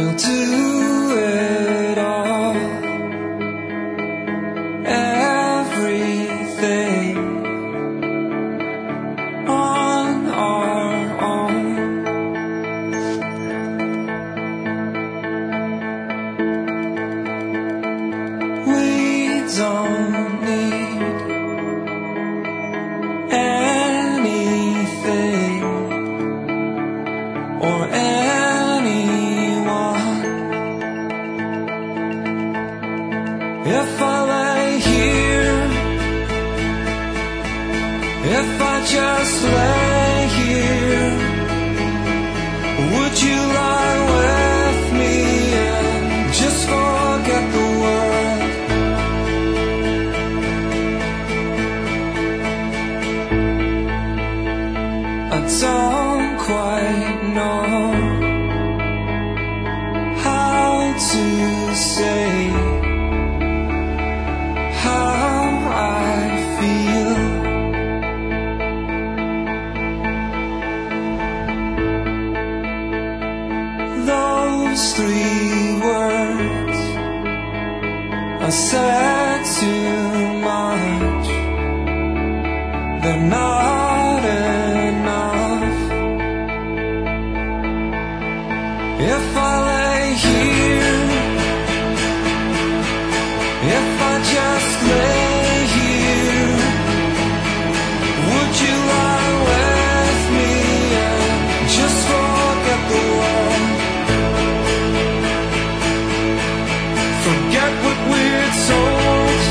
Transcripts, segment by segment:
we'll do it all. Everything on our own. We don't need anything or anyone. If I lay here, if I just lay here, would you lie with me and just forget the world? I don't quite know how to say how I feel. Those 3 words I said too much. They're not enough. If I lay here, if I just lay here, would you lie with me and just forget the world? Forget what we're told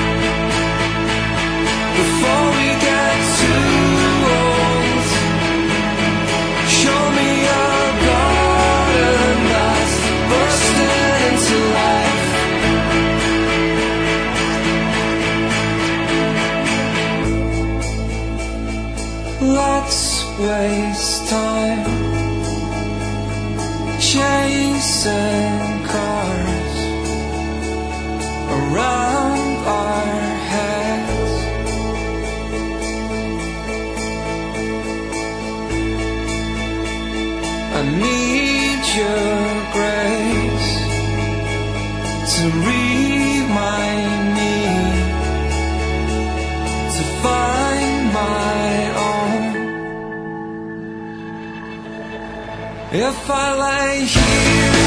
before we get too old. Show me a garden that's bursting into life. Let's waste time chasing cars around our heads. I need your grace to remind me to find my own. If I lay here,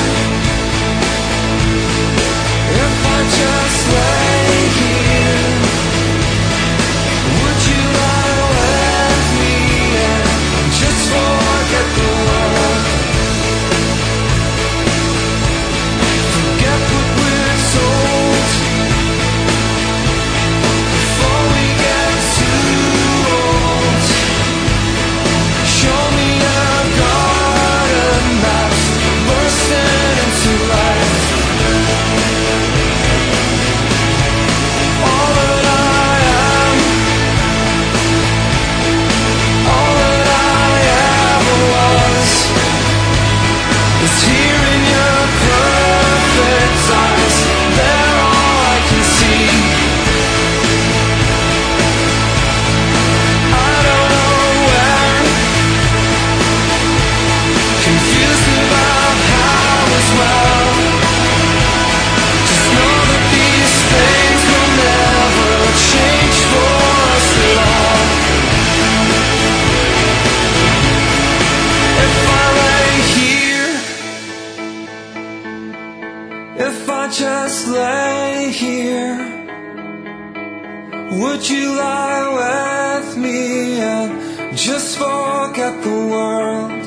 if I just lay here, would you lie with me and just forget the world? Forget what we're told before we get too old. Show me a garden that's bursting into life. All that I am, all that I ever was, is here in your perfect eyes. They're all I can see. I don't know where, confused about how as well. Just know that these things will never change for us at all. If I lay here, if I just lay here, would you lie with me and just forget the world?